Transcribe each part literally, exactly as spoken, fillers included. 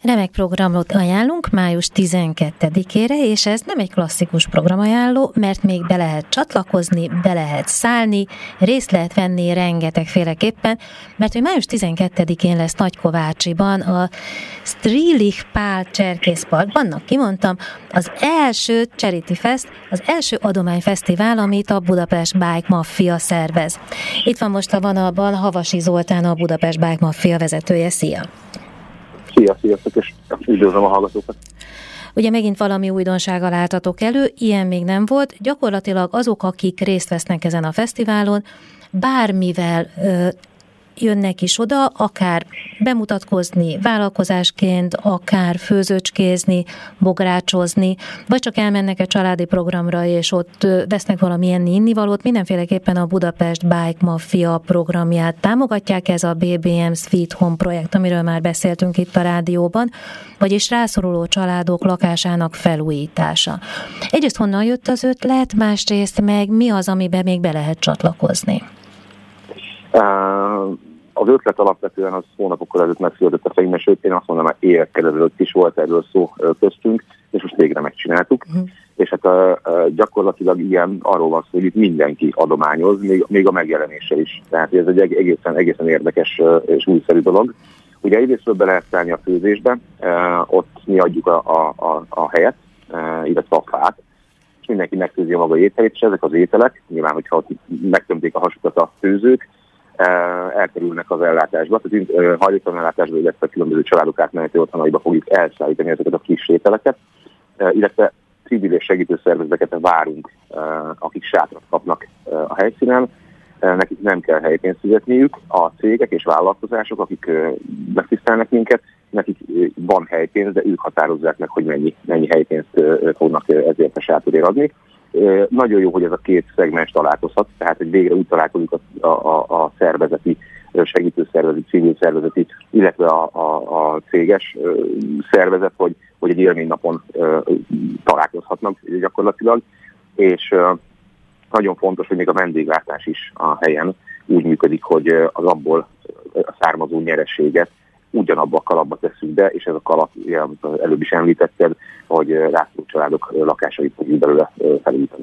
Remek programot ajánlunk május tizenkettedikére, és ez nem egy klasszikus programajánló, mert még be lehet csatlakozni, be lehet szállni, részt lehet venni rengetegféleképpen, mert hogy május tizenkettedikén lesz Nagykovácsiban a Strilich Pál Cserkészparkban, annak kimondtam, az első Charity Fest, az első adományfesztivál, amit a Budapest Bike Mafia szervez. Itt van most a vonalban Havasi Zoltán, a Budapest Bike Mafia vezetője. Szia! Szia, sziasztok, és üdvözlöm a hallgatókat. Ugye megint valami újdonsággal álltatok elő, ilyen még nem volt. Gyakorlatilag azok, akik részt vesznek ezen a fesztiválon, bármivel ö, jönnek is oda, akár bemutatkozni vállalkozásként, akár főzőcskézni, bográcsozni, vagy csak elmennek egy családi programra, és ott vesznek valamilyen innivalót. Mindenféleképpen a Budapest Bike Mafia programját támogatják, ez a bé bé em Sweet Home projekt, amiről már beszéltünk itt a rádióban, vagyis rászoruló családok lakásának felújítása. Egyrészt honnan jött az ötlet, másrészt meg mi az, amiben még be lehet csatlakozni? Uh... Az ötlet alapvetően az hónapokkal előtt megszületett a fejünkben, sőt én azt mondom, hogy évekkel ezelőtt is volt erről szó köztünk, és most végre megcsináltuk. Uh-huh. És hát a, a, gyakorlatilag ilyen arról van szó, hogy itt mindenki adományoz, még, még a megjelenéssel is. Tehát ez egy egészen, egészen érdekes és újszerű dolog. Ugye egyrésztről be lehet szállni a főzésbe, ott mi adjuk a, a, a, a helyet, illetve a fát, és mindenki megfőzi a maga ételét, és ezek az ételek, nyilván, hogyha ott megtömték a hasukat a főzők, elkerülnek az ellátásba, tehát hajléktalan ellátásba, illetve különböző családok átmeneti otthonaiba fogjuk elszállítani ezeket a kis ételeket, illetve civil és segítő szervezeteket várunk, akik sátrat kapnak a helyszínen, nekik nem kell helypénzt fizetniük, a cégek és vállalkozások, akik megtisztelnek minket, nekik van helypénz, de ők határozzák meg, hogy mennyi, mennyi helypénzt fognak ezért a sátorért adni. Nagyon jó, hogy ez a két szegmens találkozhat, tehát hogy végre úgy találkozik a, a, a szervezeti, segítőszervezeti, civil szervezeti, illetve a, a, a céges szervezet, hogy, hogy egy élménynapon találkozhatnak gyakorlatilag, és nagyon fontos, hogy még a vendéglátás is a helyen úgy működik, hogy az abból a származó nyereséget ugyanabba a kalapba tesszük be, és ez a kalap, amit előbb is említetted, hogy rászoruló családok lakásait fogjuk belőle felújítani.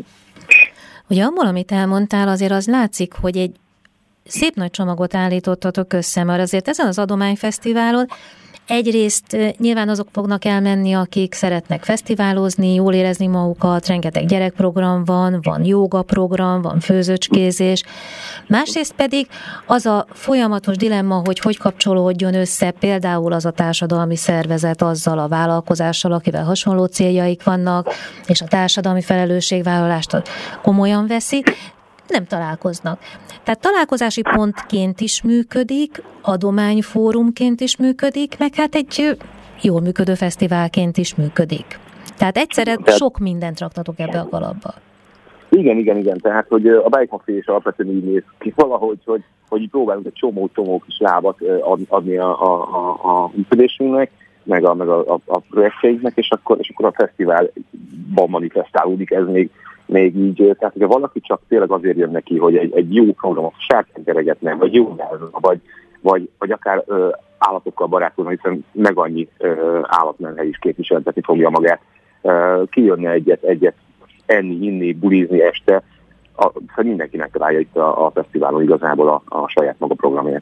Ugye abból, amit elmondtál, azért az látszik, hogy egy szép nagy csomagot állítottatok össze, mert azért ezen az adományfesztiválon egyrészt nyilván azok fognak elmenni, akik szeretnek fesztiválozni, jól érezni magukat, rengeteg gyerekprogram van, van jógaprogram, van főzőcskézés. Másrészt pedig az a folyamatos dilemma, hogy hogy kapcsolódjon össze például az a társadalmi szervezet azzal a vállalkozással, akivel hasonló céljaik vannak, és a társadalmi felelősségvállalást komolyan veszi, nem találkoznak. Tehát találkozási pontként is működik, adományfórumként is működik, meg hát egy jól működő fesztiválként is működik. Tehát egyszerre Tehát, sok mindent raktatok ebbe a kalapba. Igen, igen, igen. Tehát, hogy a Bike Mafia is alapvetően így néz ki valahogy, hogy, hogy próbálunk egy csomó-csomó kis lábat adni a, a, a, a működésünknek, meg a, meg a, a, a projektjeinknek, és akkor, és akkor a fesztiválban manifestálódik ez még még így, tehát hogyha valaki csak tényleg azért jön neki, hogy egy, egy jó programot sárkánykeregetne, vagy jó vagy, vagy, vagy akár ö, állatokkal barátkozna, hiszen meg annyi ö, állatmenhely is képviseltetni fogja magát. Ö, kijönne egyet, egyet enni, inni, bulizni este, a, mindenkinek találja itt a, a fesztiválon igazából a, a saját maga programját.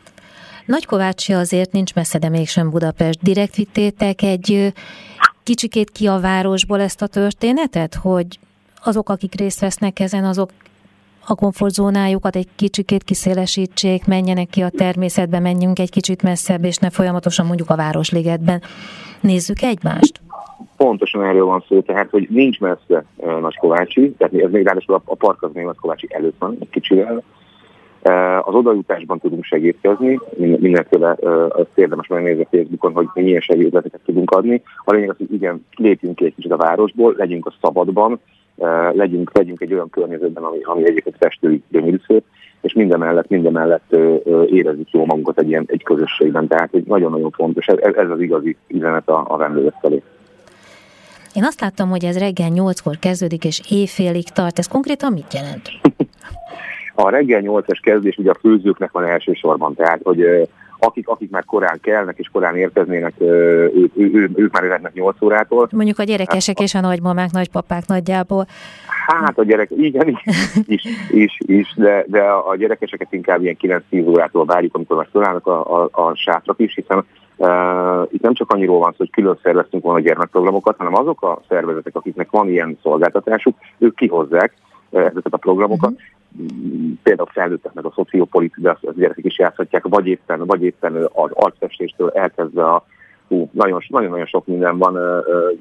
Nagykovácsi azért nincs messze, de mégsem Budapest. Direkt vittétek egy kicsikét ki a városból ezt a történetet, hogy azok, akik részt vesznek ezen, azok a komfortzónájukat egy kicsikét kiszélesítsék, menjenek ki a természetbe, menjünk egy kicsit messzebb, és ne folyamatosan mondjuk a Városligetben. Nézzük egymást? Pontosan erről van szó, tehát, hogy nincs messze uh, Nagykovácsi, tehát ez még ráadásul a, a park az még Nagykovácsi előtt van egy kicsivel. Uh, az odajutásban tudunk segítkezni, mindenféle uh, azt érdemes megnézni a Facebookon, hogy milyen segítleteket tudunk adni. A lényeg az, hogy igen, lépjünk ki egy kicsit a városból, legyünk a szabadban, Uh, legyünk, legyünk egy olyan környezetben, ami, ami egyébként festői gyönyörű szép, és minden mellett, minden mellett uh, uh, érezzük jól magunkat egy ilyen egy közösségben. Tehát egy nagyon-nagyon fontos, ez, ez az igazi üzenet a, a vendégek felé. Én azt láttam, hogy ez reggel nyolckor kezdődik, és éjfélig tart. Ez konkrétan mit jelent? A reggel nyolcas kezdés ugye a főzőknek van elsősorban, tehát hogy uh, akik, akik már korán kelnek és korán érkeznének, ők, ő, ő, ők már jöhetnek nyolc órától. Mondjuk a gyerekesek és a nagymamák, nagypapák nagyjából. Hát a gyerek, igen, is, is, is de, de a gyerekeseket inkább ilyen kilenc-tíz órától várjuk, amikor már fölállnak a, a, a sátrak is, hiszen uh, itt nem csak annyiról van szó, hogy külön szerveztünk volna a gyermekprogramokat, hanem azok a szervezetek, akiknek van ilyen szolgáltatásuk, ők kihozzák uh, ezeket a programokat. Uh-huh. Például felnőttek meg a szociopolitik, de a gyerekek is játszhatják, vagy éppen, vagy éppen az arcfestéstől elkezdve a hú, nagyon-nagyon sok minden van. Uh,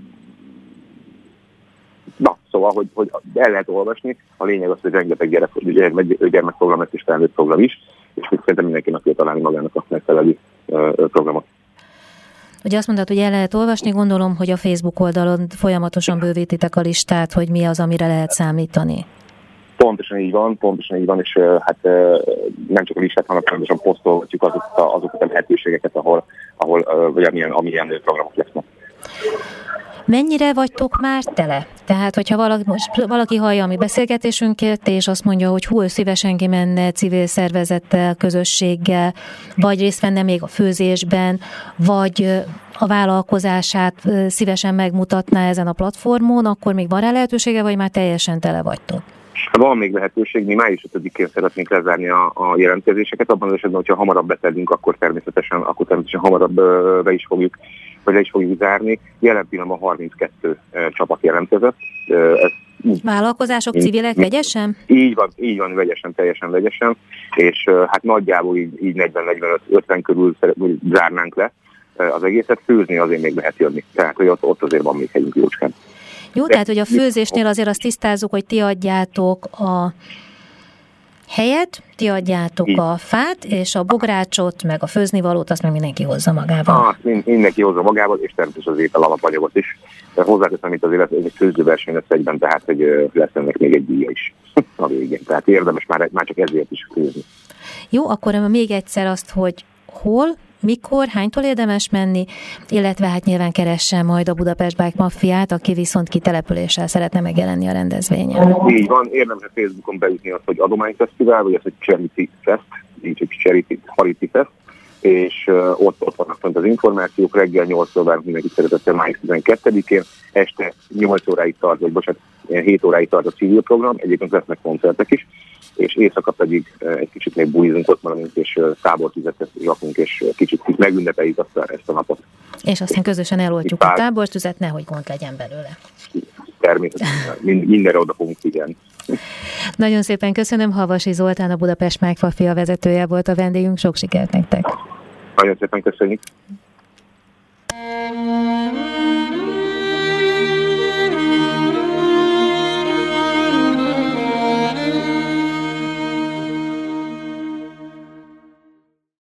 Na, szóval, hogy, hogy el lehet olvasni, a lényeg az, hogy rengeteg gyerek, gyermekprogram és felnőtt program is, és szerintem mindenkinek kell találni magának a megfelelő programot. Ugye azt mondtad, hogy el lehet olvasni, gondolom, hogy a Facebook oldalon folyamatosan bővítitek a listát, hogy mi az, amire lehet számítani. Pontosan így van, pontosan így van, és hát nem csak a listát, hanem pontosan posztolgatjuk azokat a, azokat a lehetőségeket, ahol, ahol vagy amilyen, amilyen programok lesznek. Mennyire vagytok már tele? Tehát, hogyha valaki, most valaki hallja a mi beszélgetésünket, és azt mondja, hogy hú, ő szívesen kimenne civil szervezettel, közösséggel, vagy részt venne még a főzésben, vagy a vállalkozását szívesen megmutatná ezen a platformon, akkor még van rá lehetősége, vagy már teljesen tele vagytok? Van még lehetőség, mi május ötödikén szeretnénk lezárni a, a jelentkezéseket, abban az esetben, hogyha hamarabb betellünk, akkor természetesen, akkor természetesen hamarabb be is fogjuk, vagy le is fogjuk zárni. Jelen pillanatban harminckettő csapat jelentkezett. Ez, vállalkozások, civilek, vegyesen? Így van, így van, vegyesen, teljesen vegyesen, és hát nagyjából így, így negyven-negyvenöt-ötven körül zárnánk le az egészet, főzni azért még lehet jönni. Tehát, hogy ott, ott azért van még helyünk jócskán. Jó, tehát, hogy a főzésnél azért azt tisztázzuk, hogy ti adjátok a helyet, ti adjátok így a fát, és a bográcsot, meg a főznivalót, azt meg mindenki hozza magával. Ah, mindenki hozza magával, és természetesen az étel alapanyagot is. Hozzáteszem, itt azért ez egy főzőverseny lesz egyben, tehát hogy lesz ennek még egy díja is a végén. Tehát érdemes már, már csak ezért is főzni. Jó, akkor még egyszer azt, hogy hol, mikor, hánytól érdemes menni, illetve hát nyilván keressen majd a Budapest Bike Mafiát, aki viszont kitelepüléssel szeretne megjelenni a rendezvényen. Így van, érdemes a Facebookon beütni azt, hogy Adományfesztivál, vagy azt, hogy Charity Fest, így, hogy Charity, Charity Fest, és uh, ott, ott vannak fent az információk, reggel nyolctól várunk mindenkit szeretettel május tizenkettedikén, este nyolc óráig tart, vagy bocsánat, hét óráig tart a civil program, egyébként lesznek koncertek is, és éjszaka pedig egy kicsit még bulizunk, ott maradunk, és tábortüzet rakunk, és kicsit megünnepeljük aztán ezt a napot. És aztán közösen eloltjuk a tábortüzet, nehogy gond legyen belőle. Természetesen, mindenre oda fogunk figyelni. Nagyon szépen köszönöm, Havasi Zoltán, a Budapest Bike Mafia vezetője volt a vendégünk, sok sikert nektek. Nagyon szépen köszönjük.